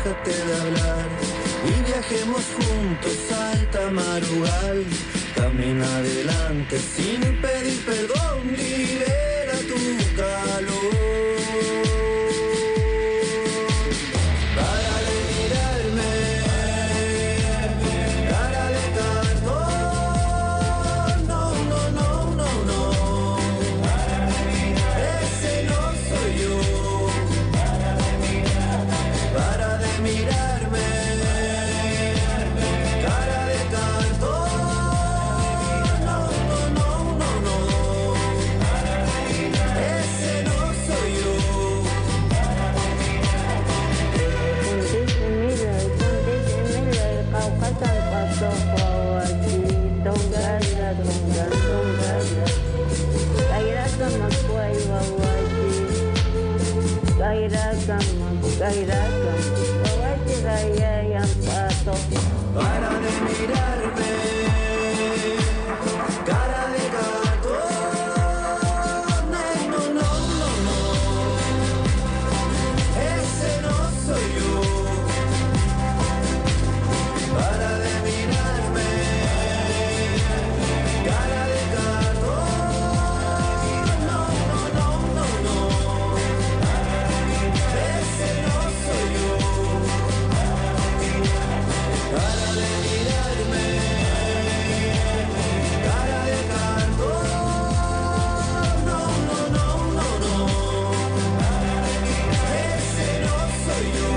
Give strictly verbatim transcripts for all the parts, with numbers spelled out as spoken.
déjate de hablar y viajemos juntos al Tamarugal. Camina adelante sin pedir perdón, libera tu calor. Para de mirarme, cara de cartón. No, no, no, no, ese no soy yo. Para de mirarme, cara de cartón. No, no, no, no, no, ese no soy yo. Para de mirarme, cara de cartón. No, no, no, no, no, ese no soy yo.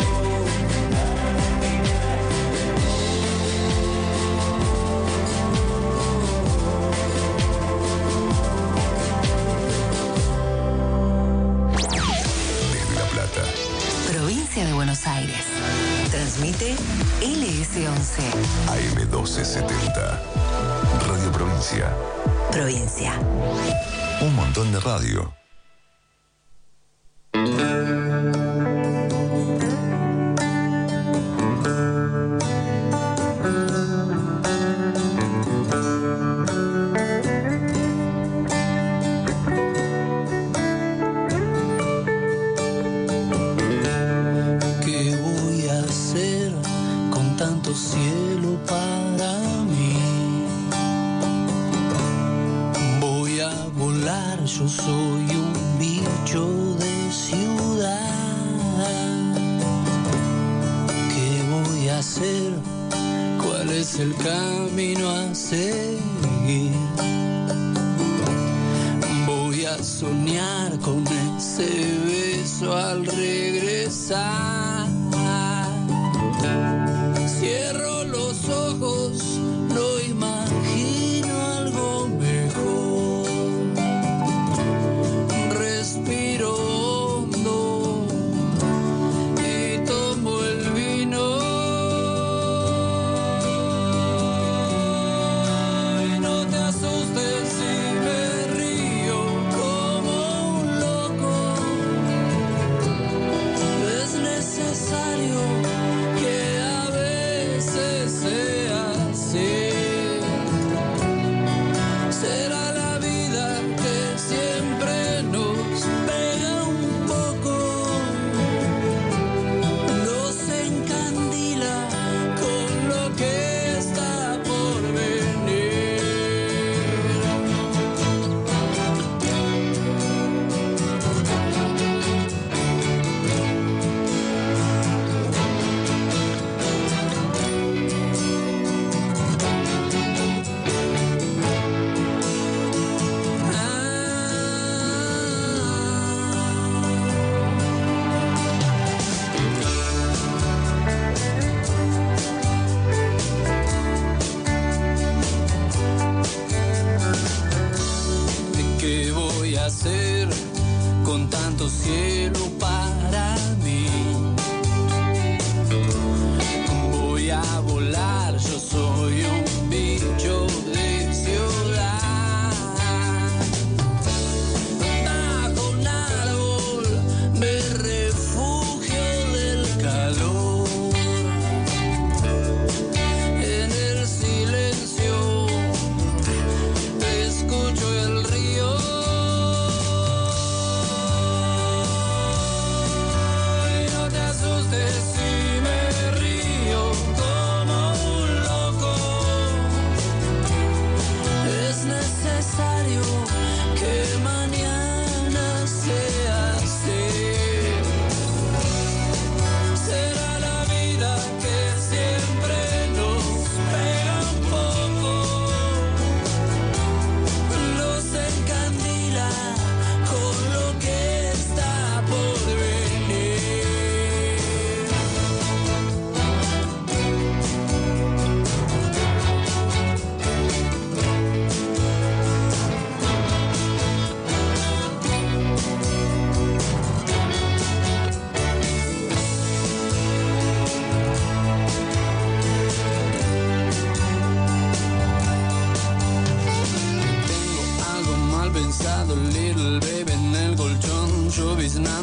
Desde La Plata, provincia de Buenos Aires, transmite L S once. A M doce setenta. Radio Provincia. Provincia. Un montón de radio. ¿Qué voy a hacer con tanto cielo para mí? Voy a volar, yo soy un bicho de ciudad. ¿Qué voy a hacer? ¿Cuál es el camino a seguir? Voy a soñar con ese beso al regresar. Cierro los ojos, no imagino algo mejor. Respiro hondo y tomo el vino. Y no te asustes si me río como un loco. Es necesario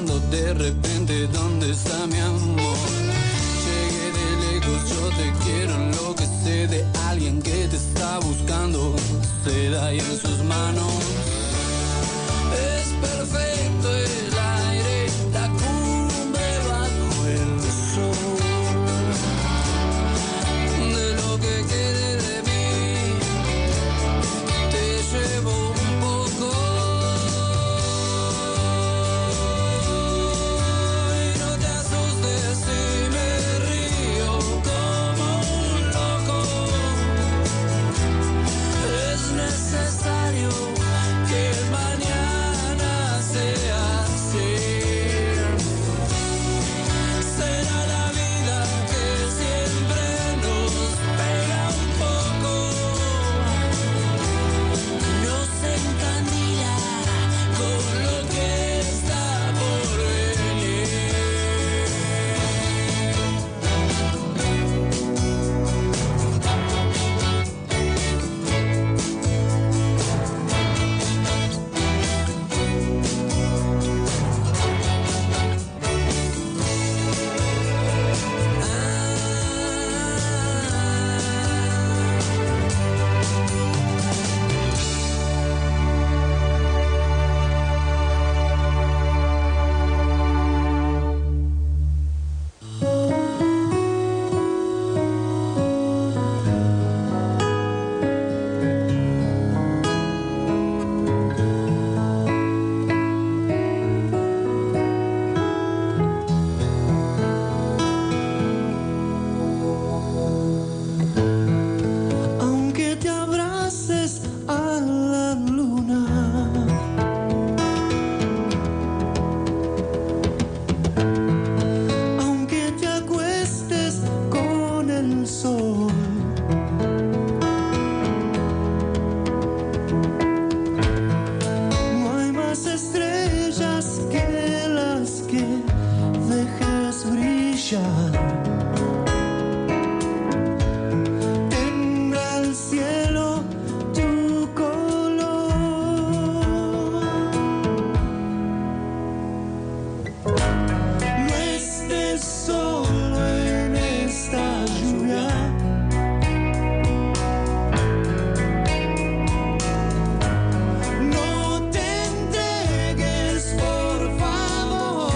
buscando de repente dónde está mi amor. Llegué de lejos, yo te quiero, enloquecer de alguien que te está buscando. Se da ahí en sus manos. Es perfecto el aire, la cumbre bajo el sol. De lo que quede de mí, te llevo un poco. Y no te asustes si me río como un loco. Es necesario que el mañana sea así. Será la vida que siempre nos pega un poco, nos encandila con lo que está por venir. Aunque te abraces a la luna, aunque te acuestes con el sol, no hay más estrellas que las que dejes brillar. Tendrá el cielo tu color. No estés solo en esta lluvia. No te entregues, por favor.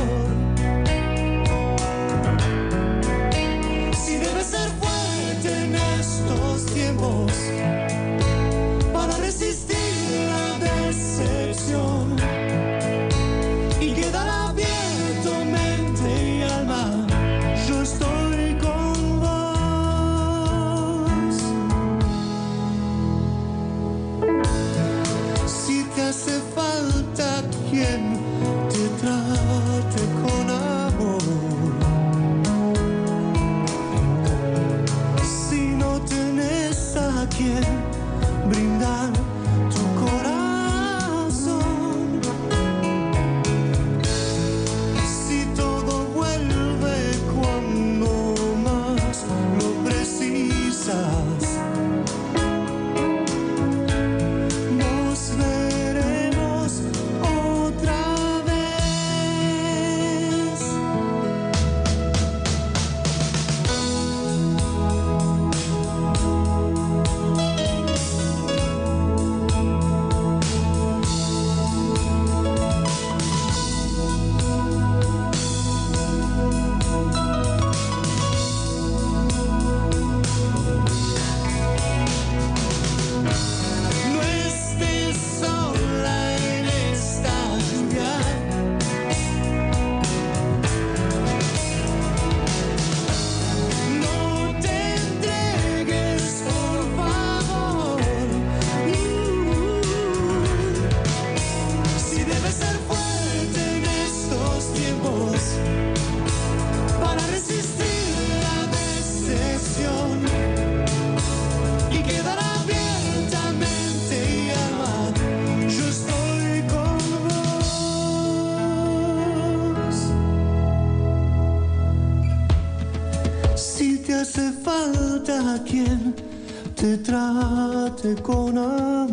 Si debes ser fuerte en estos tiempos para resistir la decepción y quedar abierto mente y alma, yo estoy con vos. Si te hace falta quien te trate con amor, si no tenés a quien brindar tu corazón, si todo vuelve cuando más lo precisas, nos veremos otra vez. No estés sola en esta lluvia. No te entregues, por favor. Si debes ser fuerte en estos tiempos para resistir la decepción y quedar abiertamente y amar, yo estoy con vos. Si te hace falta quien te trate con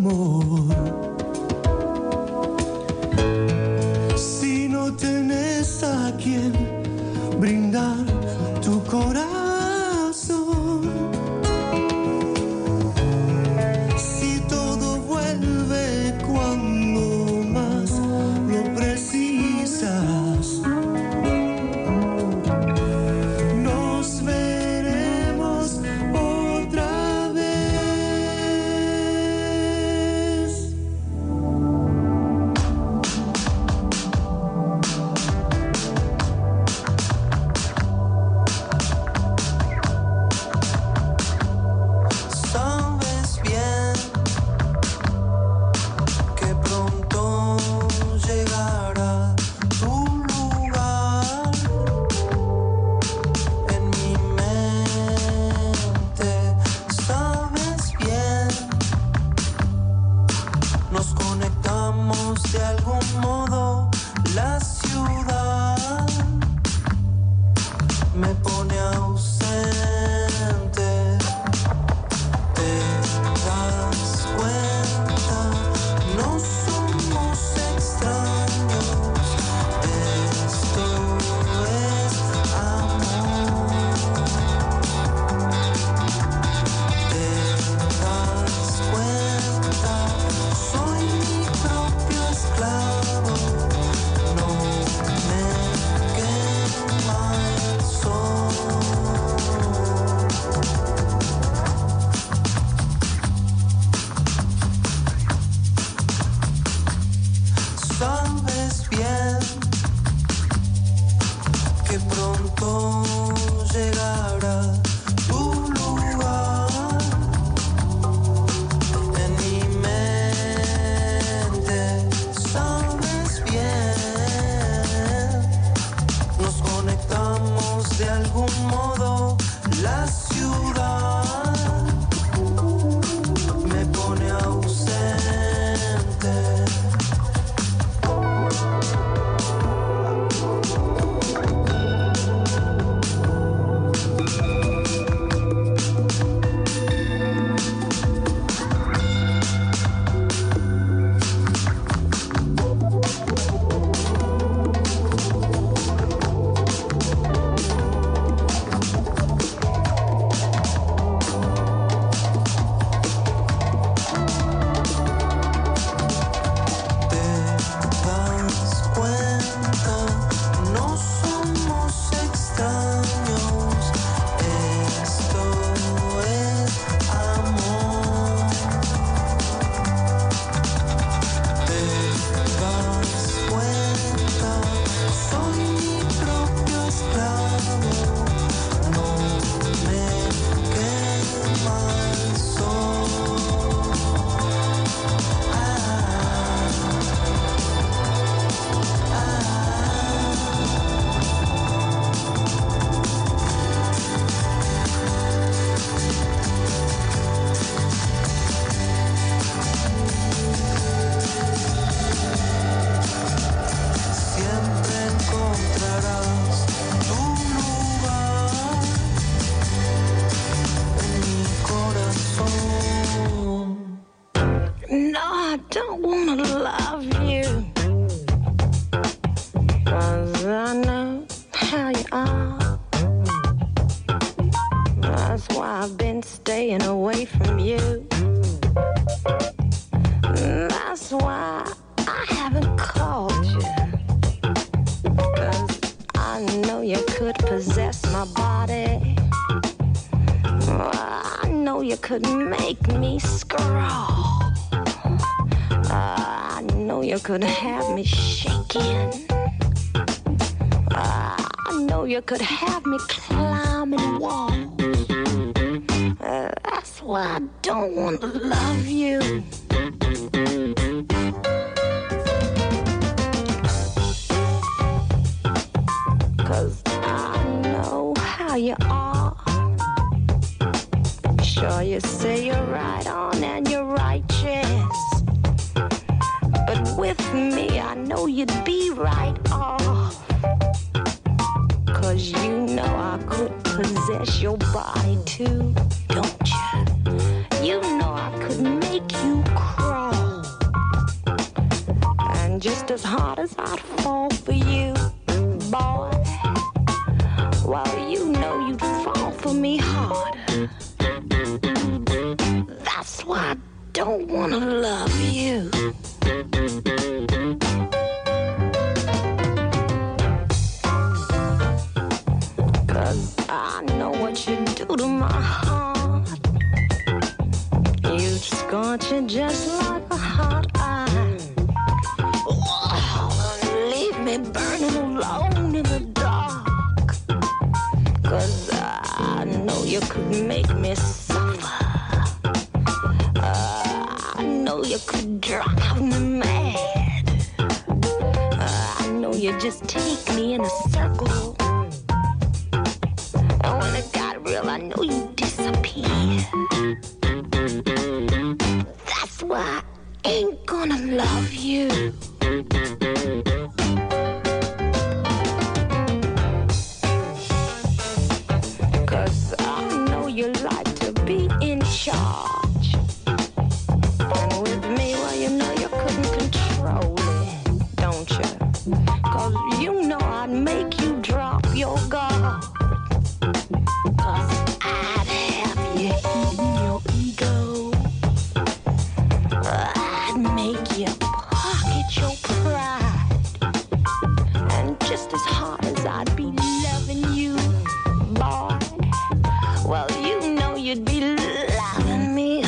amor, si no tenés quien brindar tu corazón. Si todo vuelve cuando más lo precisas, nos veremos otra vez. Sabes bien que pronto llegará tu lugar en mi mente. Sabes bien, nos conectamos de algún modo. La ciudad me pone ausente. Te das cuenta, no somos extraños. Esto es amor. Te das cuenta, soy mi propio esclavo. No me quema el sol. Sabes bien que pronto llegará tu lugar en mi mente. Sabes bien, nos conectamos de algún modo. La ciudad me pone ausente. Te das cuenta, no somos extraños. Esto es amor. Te das cuenta, soy mi propio esclavo. No me quema el sol. Ah, siempre encontrarás tu lugar en mi corazón. No, I don't wanna love you, 'cause I know how you are. That's why I've been staying away from you. That's why I haven't called you, 'cause I know you could possess my body. I know you could make me scrawl. I know you could have me shaking. I know you could have me climbing walls. Uh, that's why I don't want to love you. 'Cause I know how you are. Sure, you say you're right on and you're righteous, but with me I know you'd be right off. 'Cause you know I could possess your body too, don't you? You know I could make you crawl. And just as hard as I'd fall for you, boy, for me harder. That's why I don't wanna love you. Cause I know what you do to my heart. You scorch it just like a hot iron. Oh, leave me burning alone in the dark. Cause I know you could make me suffer. Uh, I know you could drive me mad. Uh, I know you just take me in a circle. And when it got real, I know you disappear. That's why I ain't gonna love you. Cause I know you like to be in charge. And with me, well, you know you couldn't control it, don't you? Cause you know I'd make you drop your guard. Cause I'd have you eating your ego. I'd make you pocket your pride. And just as hard as I'd be loving you, boy, well, you know you'd be loving me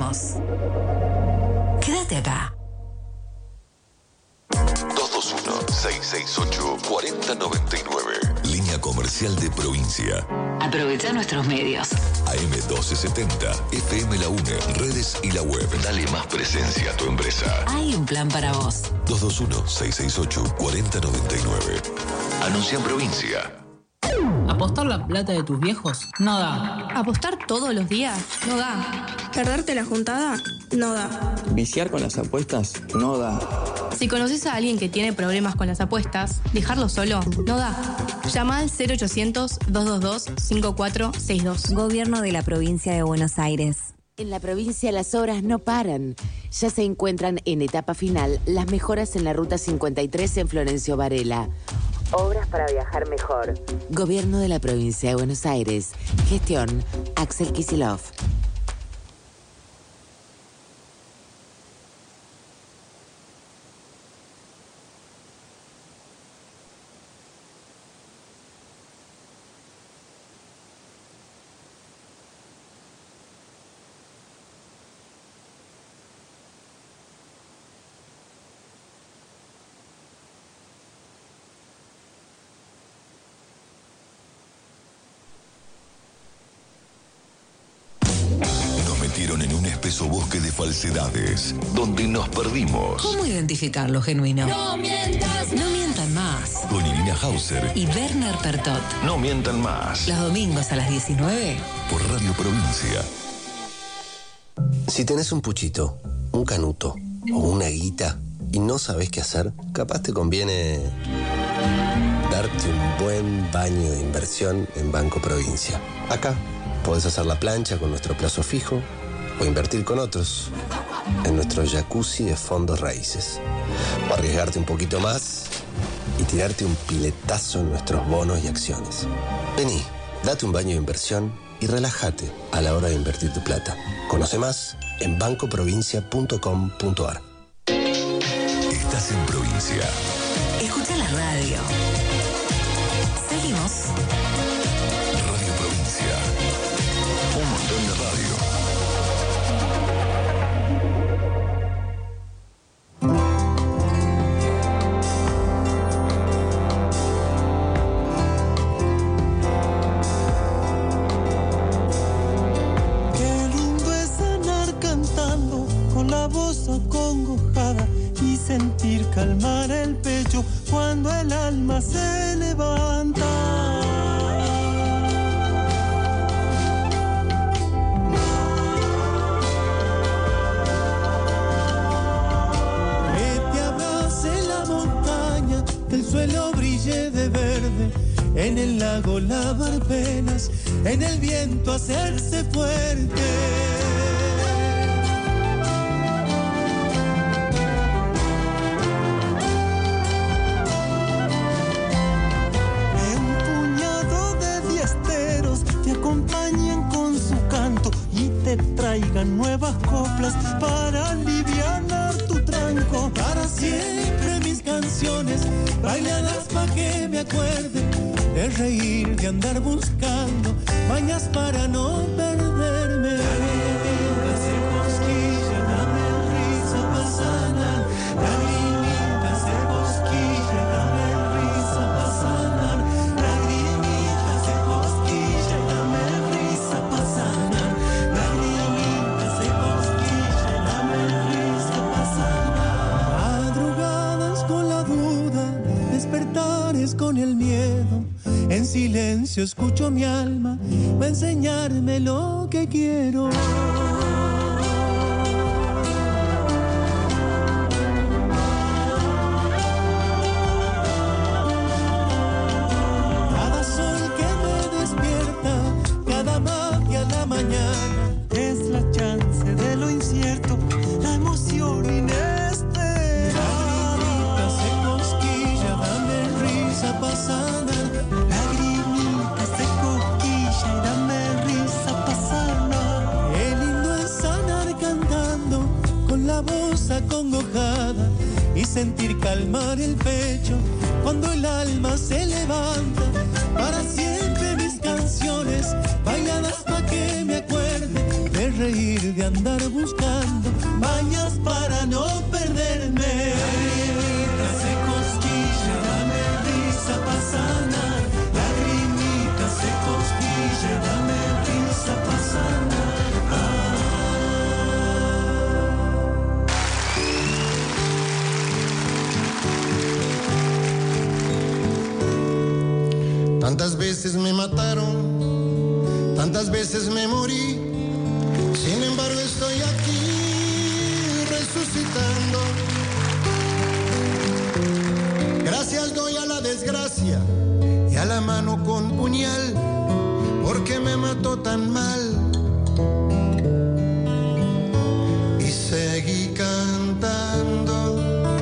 seguimos. Quédate acá. dos dos uno, seis seis ocho, cuatro cero nueve nueve. Línea comercial de provincia. Aprovecha nuestros medios. A M doce setenta, F M La UNE, redes y la web. Dale más presencia a tu empresa. Hay un plan para vos. dos dos uno, seis seis ocho, cuatro cero nueve nueve. Anuncia en provincia. ¿Apostar la plata de tus viejos? No da. ¿Apostar todos los días? No da. ¿Perderte la juntada? No da. ¿Viciar con las apuestas? No da. Si conoces a alguien que tiene problemas con las apuestas, dejarlo solo no da. Llama al cero ochocientos, dos dos dos, cinco cuatro seis dos. Gobierno de la Provincia de Buenos Aires. En la provincia las obras no paran. Ya se encuentran en etapa final las mejoras en la Ruta cincuenta y tres en Florencio Varela. Obras para viajar mejor. Gobierno de la Provincia de Buenos Aires. Gestión Axel Kicillof. En un espeso bosque de falsedades, donde nos perdimos. ¿Cómo identificar lo genuino? No mientas. No mientan más. Con Irina Hauser y Werner Pertot. No mientan más. Los domingos a las diecinueve. Por Radio Provincia. Si tenés un puchito, un canuto o una guita y no sabés qué hacer, capaz te conviene darte un buen baño de inversión en Banco Provincia. Acá podés hacer la plancha con nuestro plazo fijo o invertir con otros en nuestro jacuzzi de fondos raíces. O arriesgarte un poquito más y tirarte un piletazo en nuestros bonos y acciones. Vení, date un baño de inversión y relájate a la hora de invertir tu plata. Conoce más en banco provincia punto com punto a r. Estás en provincia. Escucha la radio. Seguimos. Radio Provincia. Un montón de radio. Acongojada y sentir calmar el pecho cuando el alma se levanta. Que te abrace la montaña, que el suelo brille de verde, en el lago lavar penas, en el viento hacerse fuerte. Traigan nuevas coplas para alivianar tu tranco. Para siempre mis canciones bailadas pa' que me acuerde de reír, de andar buscando mañas para no perderme. Lagrimitas de cosquilla, dame risa pa' sanar. Lagrimitas de cosquilla, dame risa pa' sanar. Lagrimitas de cosquilla, dame risa pa' sanar. Despertares con el miedo, en silencio escucho mi alma, va a enseñarme lo que quiero. Cada sol que me despierta, cada magia a la mañana, es la chance de lo incierto, la emoción inesperada. Pa' sanar, lagrimitas de coquilla y dame risa pa' sanar. Qué lindo es sanar cantando con la voz acongojada y sentir calmar el pecho cuando el alma se levanta. Para siempre mis canciones bailadas pa' que me acuerde de reír, reír de andar buscando mañas para no perderme. Lagrimita se cosquilla, dame risa pa' sanar. Lagrimita se cosquilla, dame risa pa' sanar. Tantas veces me mataron, tantas veces me morí, sin embargo estoy aquí resucitando. Gracias doy a la desgracia y a la mano con puñal, porque me mató tan mal. Y seguí cantando.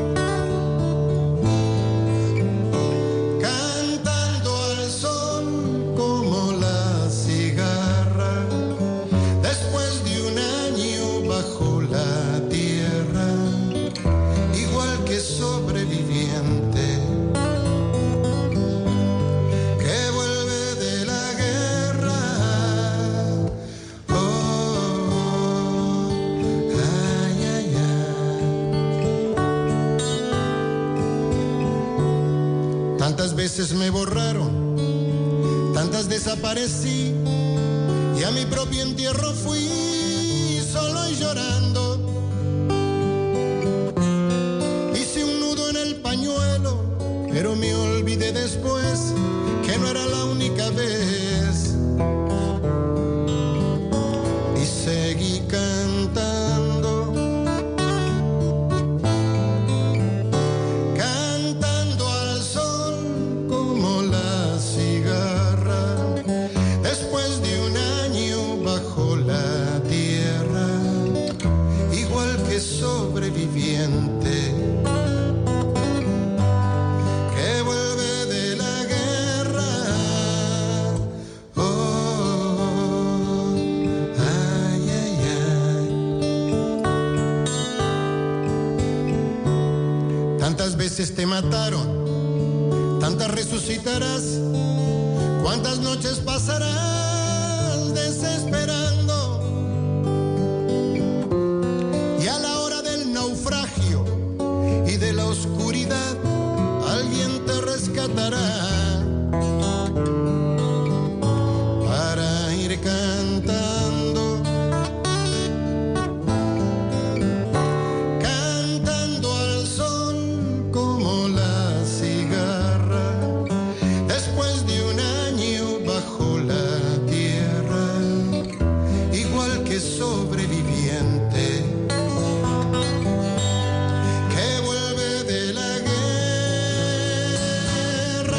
Sobreviviente que vuelve de la guerra. Oh, ay, ay, ay. Tantas veces me borraron, tantas desaparecí, y a mi propio entierro fui solo y llorando. Pero me olvidé después que no era la única vez. Y seguí cantando, cantando al sol como la cigarra. Después de un año bajo la tierra, igual que sobreviviente. Tantas veces te mataron, tantas resucitarás, cuántas noches pasarás desesperando. Y a la hora del naufragio y de la oscuridad, alguien te rescatará para ir cantando. Sobreviviente que vuelve de la guerra.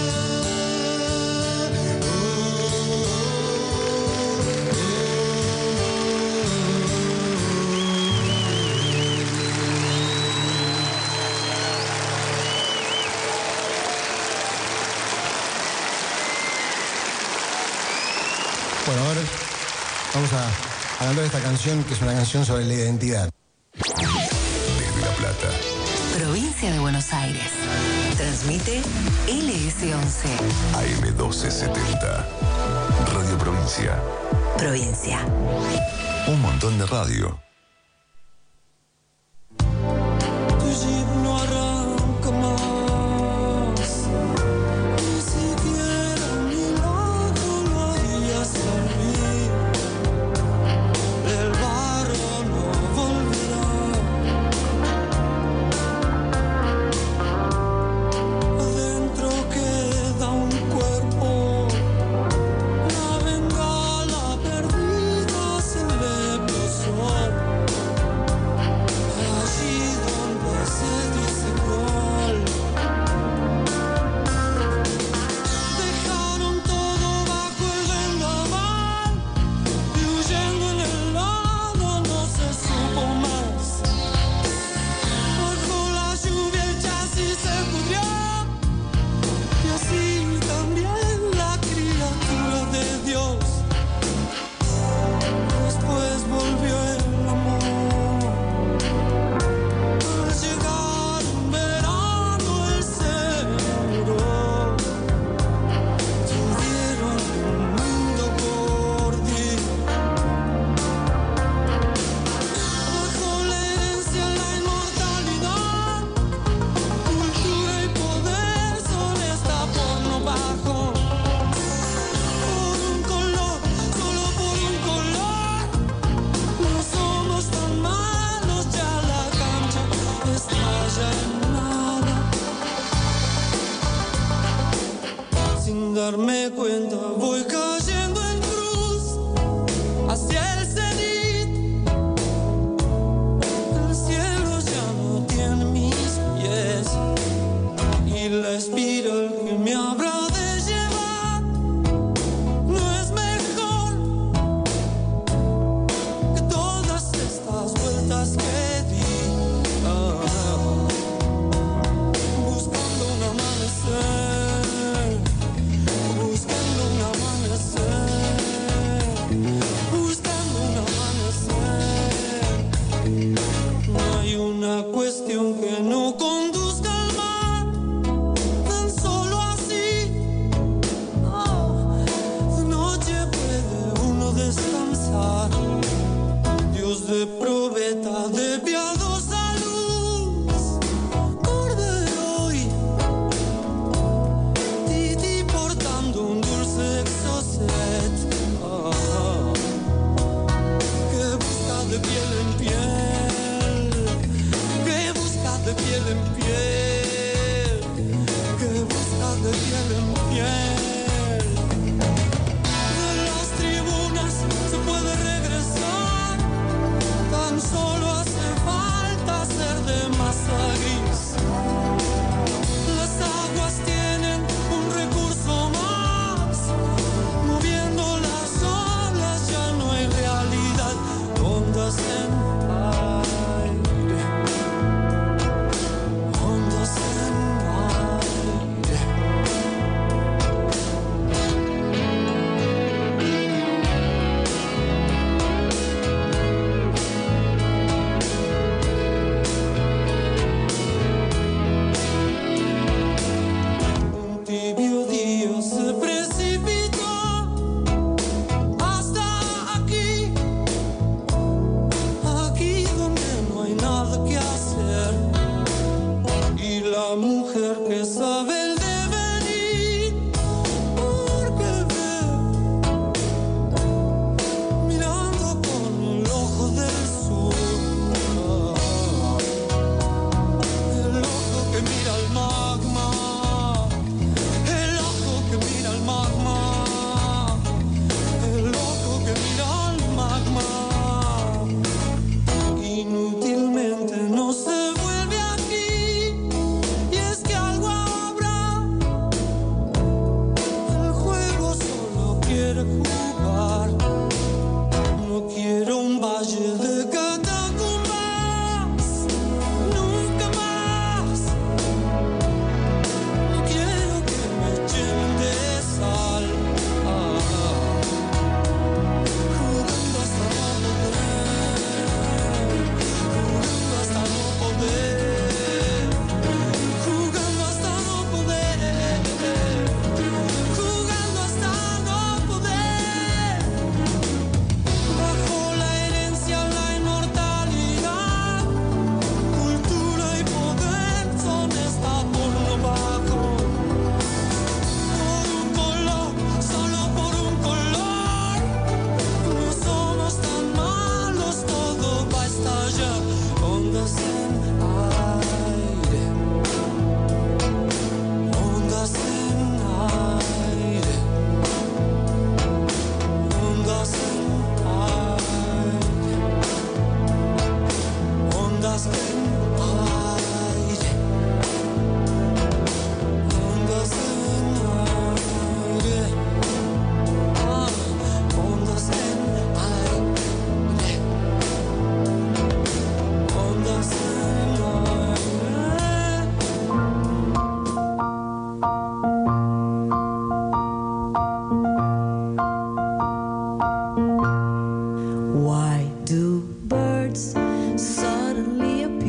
Oh, bueno, ahora vamos a hablando de esta canción, que es una canción sobre la identidad. Desde La Plata, provincia de Buenos Aires. Transmite L S once. A M doce setenta. Radio Provincia. Provincia. Un montón de radio. Tu jeep no arranca más, ni siquiera un milagro lo haría servir. El barro no volverá. Adentro queda un cuerpo, una bengala perdida se le posó. vueltas que di, ah, buscando un amanecer, buscando un amanecer, buscando un amanecer. No hay una cuestión que no conduzca al mar, tan solo así. Oh, de noche puede uno descansar. Dios de probeta, de piadosa luz, Cordero hoy, Titi portando un dulce exocet, ah, que busca de piel en piel, que busca de piel en piel, que busca de piel en piel. De las tribunas se puede regresar, tan solo hace falta ser de masa gris. Las aguas tienen un recurso más, moviendo las olas ya no hay realidad, ondas en aire, ondas en aire. Un tibio día se precipitó hasta aquí, aquí donde no hay nada que hacer. Y la mujer que sabe el devenir, porque ve, mirando con el ojo del sur, ah, el ojo que mira al magma, el ojo que mira al magma, el ojo que mira al magma. Inútilmente no se vuelve aquí, y es que algo habrá. El juego solo quiere jugar, no quiero un valle de catacumbas, nunca más. No quiero que me llenen de sal, ah, jugando hasta no poder, jugando hasta no poder, jugando hasta no poder, jugando hasta no poder. Bajo la herencia, la inmortalidad, cultura y poder son esta porno bajo. Por un color, solo por un color, no somos tan malos, todo va a estallar. Ondas en aire, ondas en aire, ondas en aire, ondas en aire, ondas en aire, ah, ondas en aire, ondas en Why do birds suddenly appear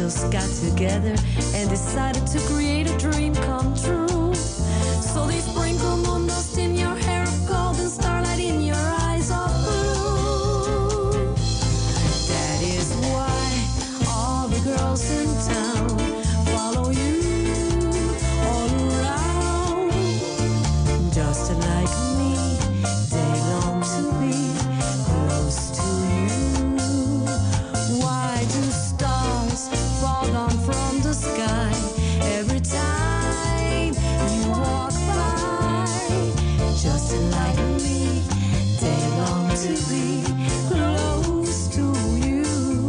just got together and decided to create a dream come true. So they sprinkle moon dust in your hair of gold and starlight in your eyes of blue. That is why all the girls in town follow you all around. Just like me, they long to be close to you. Why do stars fall down from the sky every time you walk by? Just like me, they long to be close to you.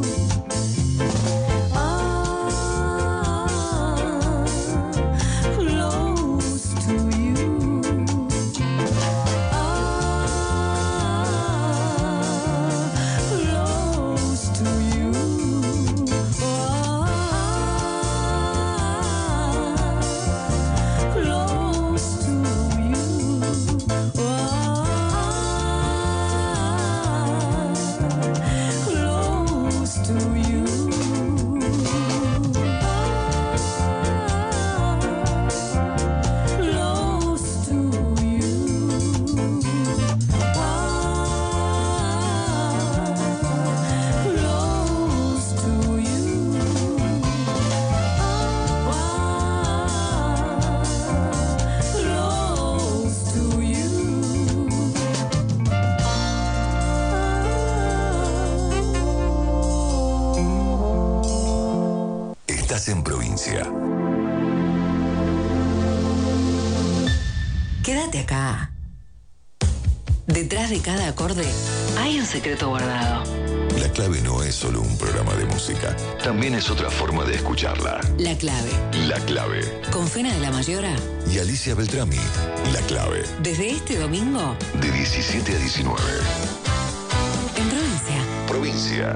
Ah, close to you. Ah, close to you. Close to you. Close to you. Close to you. Close to you. Close to you. Estás en provincia. Quédate acá. Detrás de cada acorde hay un secreto guardado. La clave no es solo un programa de música, también es otra forma de escucharla. La clave. La clave. Con Fena de la Mayora. Y Alicia Beltrami, La clave. Desde este domingo. De diecisiete a diecinueve. En provincia. Provincia.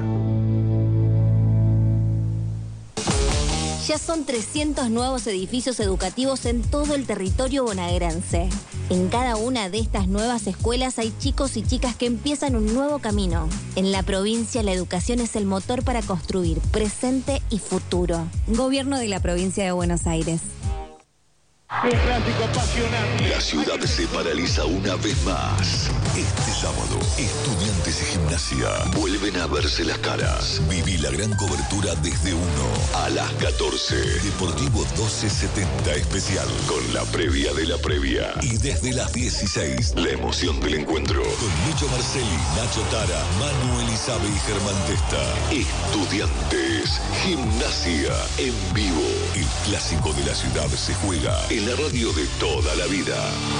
Ya son trescientos nuevos edificios educativos en todo el territorio bonaerense. En cada una de estas nuevas escuelas hay chicos y chicas que empiezan un nuevo camino. En la provincia, la educación es el motor para construir presente y futuro. Gobierno de la provincia de Buenos Aires. Un clásico apasionante. La ciudad se paraliza una vez más. Este sábado, Estudiantes y Gimnasia vuelven a verse las caras. Viví la gran cobertura desde uno a las catorce. Deportivo doce setenta especial con la previa de la previa. Y desde las dieciséis, la emoción del encuentro con Lucho Marcelli, Nacho Tara, Manu Elizabe y Germán Testa. Estudiantes, Gimnasia en vivo. El clásico de la ciudad se juega en la radio de toda la vida.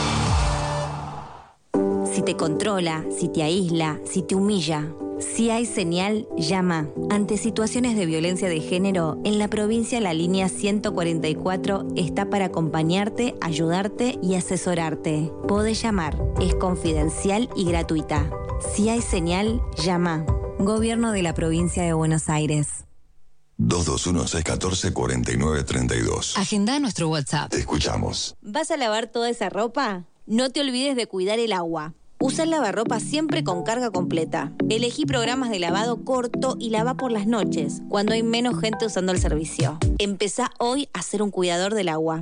Si te controla, si te aísla, si te humilla, si hay señal, llama. Ante situaciones de violencia de género, en la provincia la línea ciento cuarenta y cuatro está para acompañarte, ayudarte y asesorarte. Podés llamar, es confidencial y gratuita. Si hay señal, llama. Gobierno de la provincia de Buenos Aires. dos dos uno, seis uno cuatro, cuatro nueve tres dos. Agenda nuestro WhatsApp. Te escuchamos. ¿Vas a lavar toda esa ropa? No te olvides de cuidar el agua. Usa el lavarropa siempre con carga completa. Elegí programas de lavado corto y lava por las noches, cuando hay menos gente usando el servicio. Empezá hoy a ser un cuidador del agua.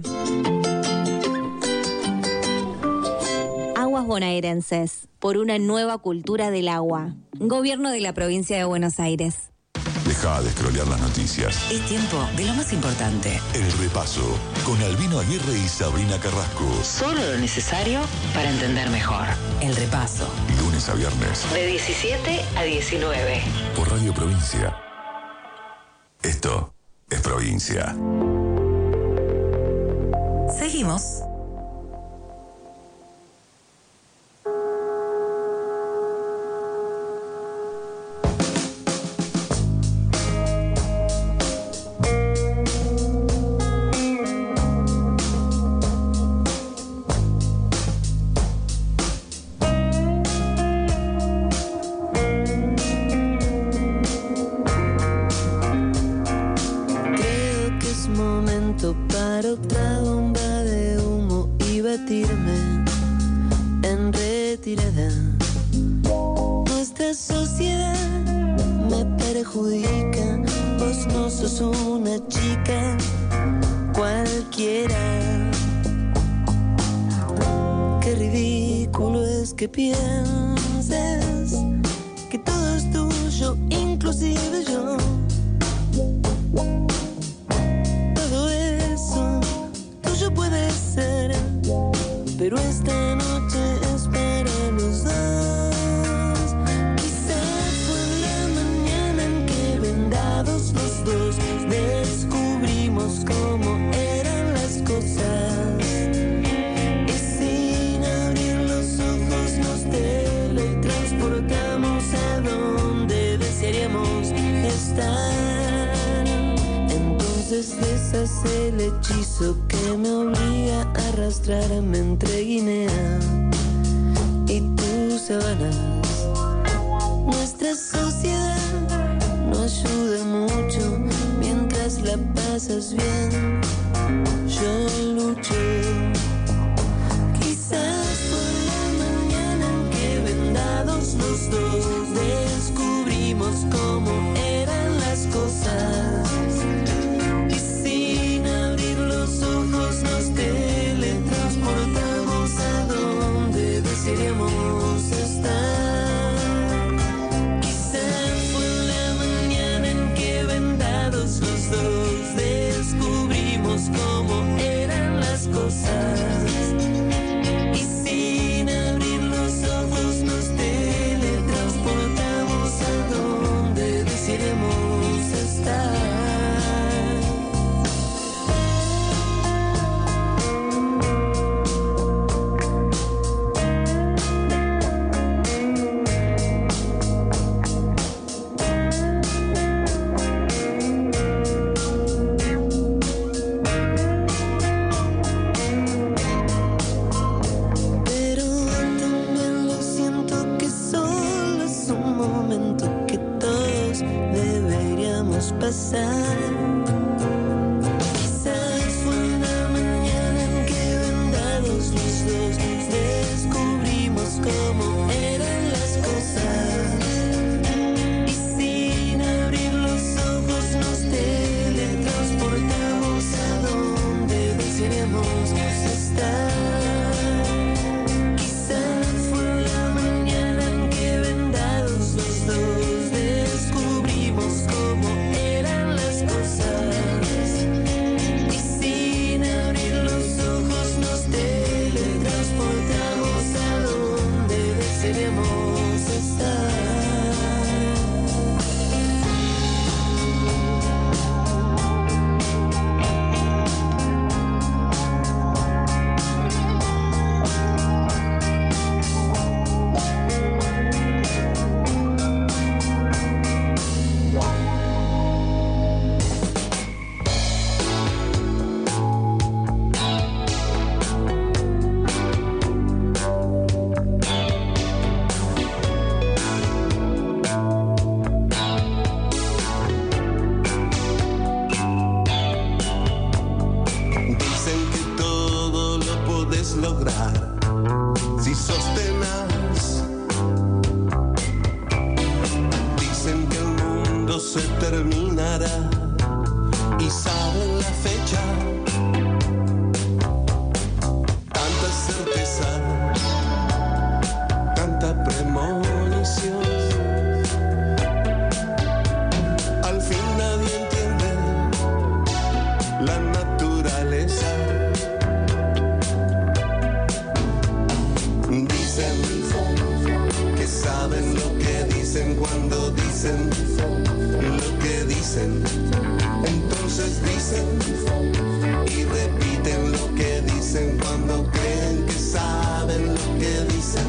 Aguas bonaerenses, por una nueva cultura del agua. Gobierno de la provincia de Buenos Aires. Deja de scrollear las noticias. Es tiempo de lo más importante. El repaso con Albino Aguirre y Sabrina Carrasco. Solo lo necesario para entender mejor. El repaso. Lunes a viernes. De diecisiete a diecinueve. Por Radio Provincia. Esto es provincia. Seguimos. Creo que es momento para otra bomba de humo. una chica cualquiera. Qué ridículo es que pienses que todo es tuyo, inclusive yo. Todo eso tuyo puede ser, pero esta noche es para los dos. Quizás fue la mañana en que vendados los dos descubrimos cómo eran las cosas. Y sin abrir los ojos nos teletransportamos a donde desearíamos estar. Entonces deshace el hechizo que me obliga a arrastrarme entre Guinea y tus sabanas. Nuestra sociedad no ayuda mucho mientras la pasas bien. Yo lucho. Quizás por la mañana en que vendados los dos descubrimos cómo eran las cosas. Y sin abrir los ojos nos teletransportamos a donde desearíamos estar. Quizás fue la mañana en que vendados los dos descubrimos cómo eran las cosas. Y sin abrir los ojos nos teletransportamos a donde desearíamos estar. Pero también lo siento que solo es un momento que todos deberíamos pasar. Quizás fue una mañana en que vendados los dos descubrimos cómo eran las cosas. Y sin abrir los ojos nos teletransportamos a donde desearíamos estar. Quizás fue la mañana en que vendados los dos descubrimos cómo eran las cosas. Y sin abrir los ojos nos teletransportamos a donde desearíamos estar. Dicen que todo lo podés lograr si sos tenaz. Dicen que el mundo se terminará y saben la fecha. Tanta certeza, tanta premonición. Al fin nadie entiende la naturaleza. Dicen que saben lo que dicen cuando dicen lo que dicen. Entonces dicen y repiten lo que dicen cuando creen que saben lo que dicen.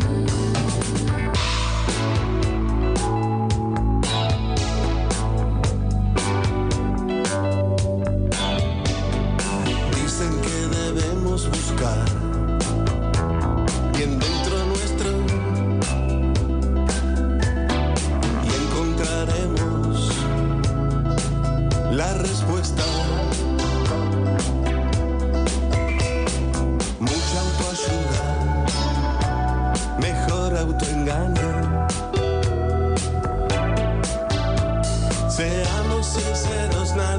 Dicen que debemos buscar bien dentro nuestro y encontraremos la respuesta. Mucha autoayuda, mejor autoengaño. Seamos sinceros, nadie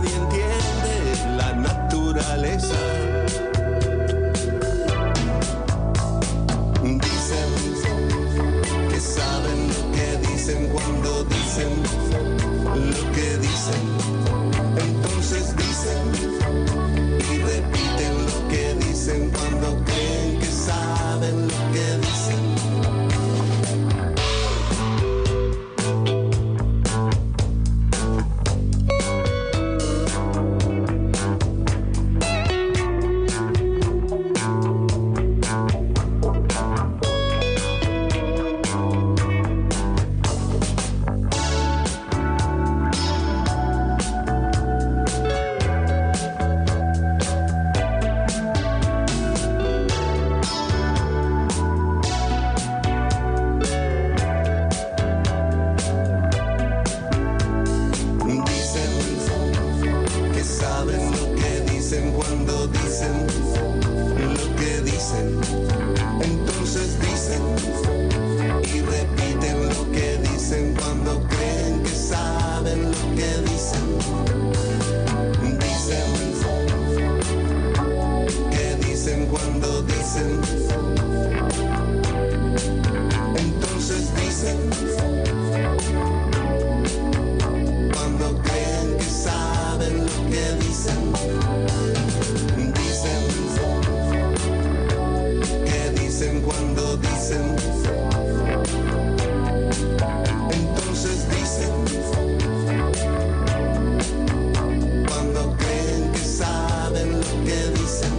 dicen cuando dicen lo que dicen. Entonces dicen y repiten lo que dicen cuando creen que saben lo que dicen. Dicen que dicen cuando dicen. Entonces dicen cuando creen que saben lo que dicen. Dicen que dicen cuando dicen. Entonces dicen cuando creen que saben lo que dicen.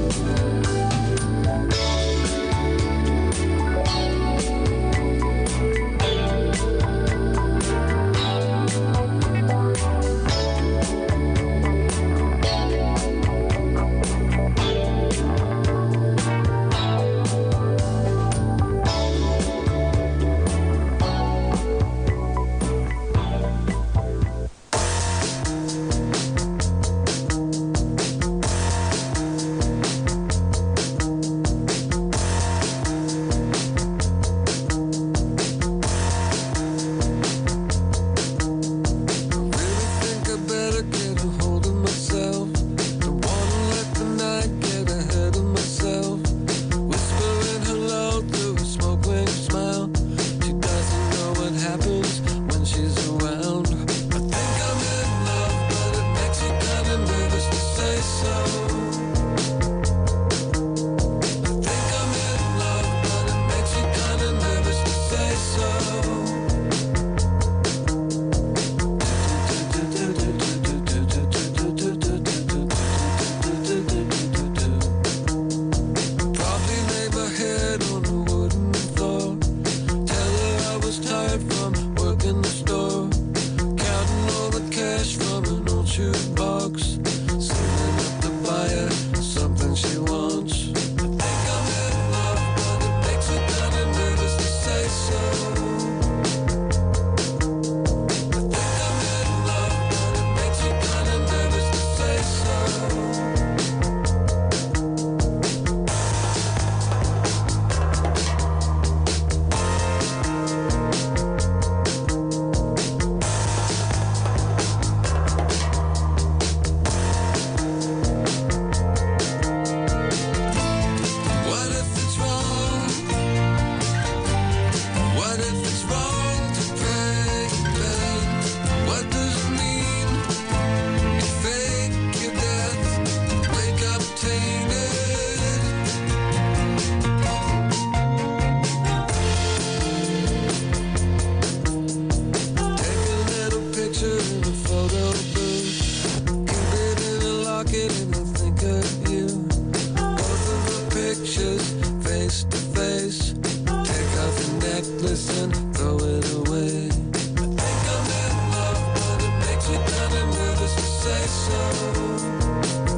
say so.